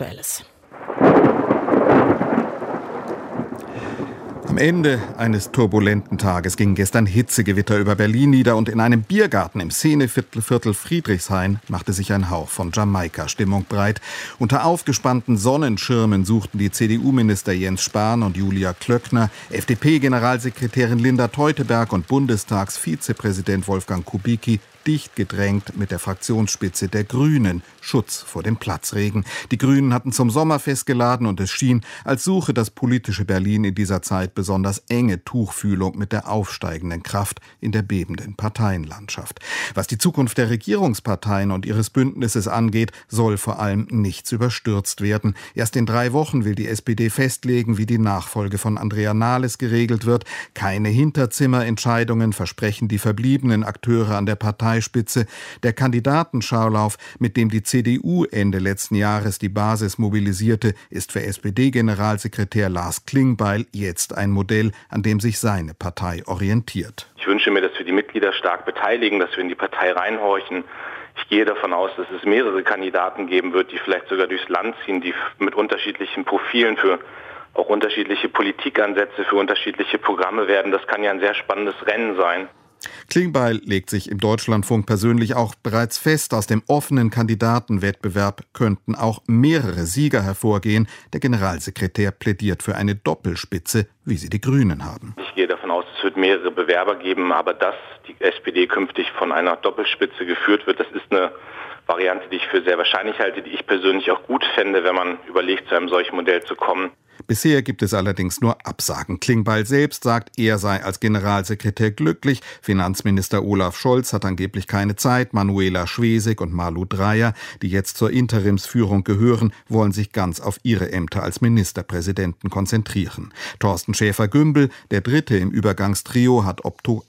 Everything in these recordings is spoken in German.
Aktuelles. Am Ende eines turbulenten Tages gingen gestern Hitzegewitter über Berlin nieder und in einem Biergarten im Szeneviertel Friedrichshain machte sich ein Hauch von Jamaika-Stimmung breit. Unter aufgespannten Sonnenschirmen suchten die CDU-Minister Jens Spahn und Julia Klöckner, FDP-Generalsekretärin Linda Teuteberg und Bundestagsvizepräsident Wolfgang Kubicki dicht gedrängt mit der Fraktionsspitze der Grünen Schutz vor dem Platzregen. Die Grünen hatten zum Sommerfest geladen und es schien, als suche das politische Berlin in dieser Zeit besonders enge Tuchfühlung mit der aufsteigenden Kraft in der bebenden Parteienlandschaft. Was die Zukunft der Regierungsparteien und ihres Bündnisses angeht, soll vor allem nichts überstürzt werden. Erst in 3 Wochen will die SPD festlegen, wie die Nachfolge von Andrea Nahles geregelt wird. Keine Hinterzimmerentscheidungen versprechen die verbliebenen Akteure an der Parteispitze. Der Kandidatenschaulauf, mit dem die CDU Ende letzten Jahres die Basis mobilisierte, ist für SPD-Generalsekretär Lars Klingbeil jetzt ein Modell, an dem sich seine Partei orientiert. Ich wünsche mir, dass wir die Mitglieder stark beteiligen, dass wir in die Partei reinhorchen. Ich gehe davon aus, dass es mehrere Kandidaten geben wird, die vielleicht sogar durchs Land ziehen, die mit unterschiedlichen Profilen für auch unterschiedliche Politikansätze, für unterschiedliche Programme werden. Das kann ja ein sehr spannendes Rennen sein. Klingbeil legt sich im Deutschlandfunk persönlich auch bereits fest, aus dem offenen Kandidatenwettbewerb könnten auch mehrere Sieger hervorgehen. Der Generalsekretär plädiert für eine Doppelspitze, wie sie die Grünen haben. Ich gehe davon aus, es wird mehrere Bewerber geben, aber dass die SPD künftig von einer Doppelspitze geführt wird, das ist eine Variante, die ich für sehr wahrscheinlich halte, die ich persönlich auch gut fände, wenn man überlegt, zu einem solchen Modell zu kommen. Bisher gibt es allerdings nur Absagen. Klingbeil selbst sagt, er sei als Generalsekretär glücklich. Finanzminister Olaf Scholz hat angeblich keine Zeit. Manuela Schwesig und Malu Dreyer, die jetzt zur Interimsführung gehören, wollen sich ganz auf ihre Ämter als Ministerpräsidenten konzentrieren. Thorsten Schäfer-Gümbel, der Dritte im Übergangstrio, hat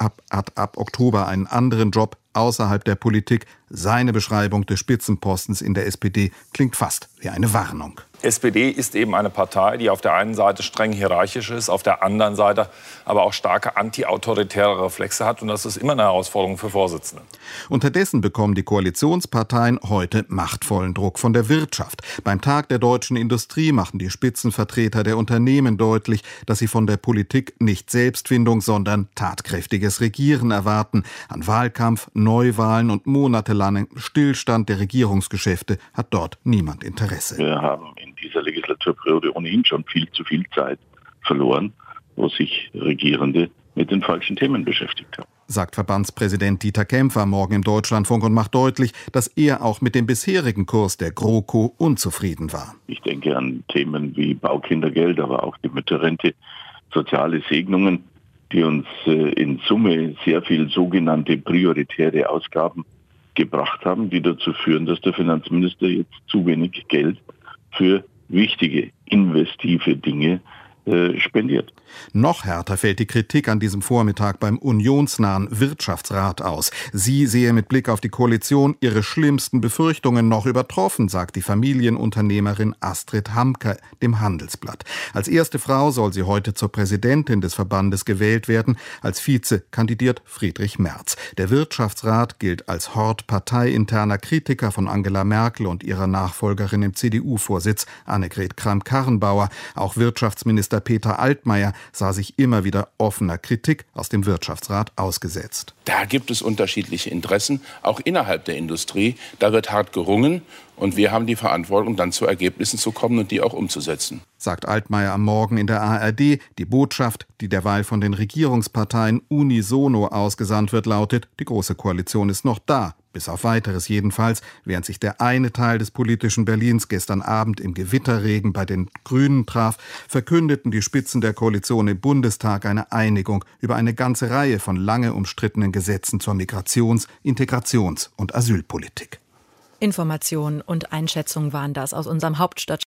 ab Oktober einen anderen Job außerhalb der Politik. Seine Beschreibung des Spitzenpostens in der SPD klingt fast wie eine Warnung. SPD ist eben eine Partei, die auf der einen Seite streng hierarchisch ist, auf der anderen Seite aber auch starke antiautoritäre Reflexe hat. Und das ist immer eine Herausforderung für Vorsitzende. Unterdessen bekommen die Koalitionsparteien heute machtvollen Druck von der Wirtschaft. Beim Tag der deutschen Industrie machen die Spitzenvertreter der Unternehmen deutlich, dass sie von der Politik nicht Selbstfindung, sondern tatkräftiges Regieren erwarten. An Wahlkampf, Neuwahlen und monatelangem Stillstand der Regierungsgeschäfte hat dort niemand Interesse. Wir haben in dieser Legislaturperiode ohnehin schon viel zu viel Zeit verloren, wo sich Regierende mit den falschen Themen beschäftigt haben. Sagt Verbandspräsident Dieter Kämpfer morgen im Deutschlandfunk und macht deutlich, dass er auch mit dem bisherigen Kurs der GroKo unzufrieden war. Ich denke an Themen wie Baukindergeld, aber auch die Mütterrente, soziale Segnungen, die uns in Summe sehr viel sogenannte prioritäre Ausgaben gebracht haben, die dazu führen, dass der Finanzminister jetzt zu wenig Geld für wichtige, investive Dinge spendiert. Noch härter fällt die Kritik an diesem Vormittag beim unionsnahen Wirtschaftsrat aus. Sie sehe mit Blick auf die Koalition ihre schlimmsten Befürchtungen noch übertroffen, sagt die Familienunternehmerin Astrid Hamke dem Handelsblatt. Als erste Frau soll sie heute zur Präsidentin des Verbandes gewählt werden. Als Vize kandidiert Friedrich Merz. Der Wirtschaftsrat gilt als Hort parteiinterner Kritiker von Angela Merkel und ihrer Nachfolgerin im CDU-Vorsitz Annegret Kramp-Karrenbauer. Auch Wirtschaftsminister Peter Altmaier sah sich immer wieder offener Kritik aus dem Wirtschaftsrat ausgesetzt. Da gibt es unterschiedliche Interessen, auch innerhalb der Industrie. Da wird hart gerungen und wir haben die Verantwortung, dann zu Ergebnissen zu kommen und die auch umzusetzen. Sagt Altmaier am Morgen in der ARD. Die Botschaft, die derweil von den Regierungsparteien unisono ausgesandt wird, lautet: Die Große Koalition ist noch da. Bis auf Weiteres jedenfalls, während sich der eine Teil des politischen Berlins gestern Abend im Gewitterregen bei den Grünen traf, verkündeten die Spitzen der Koalition im Bundestag eine Einigung über eine ganze Reihe von lange umstrittenen Gesetzen zur Migrations-, Integrations- und Asylpolitik. Informationen und Einschätzungen waren das aus unserem Hauptstadt.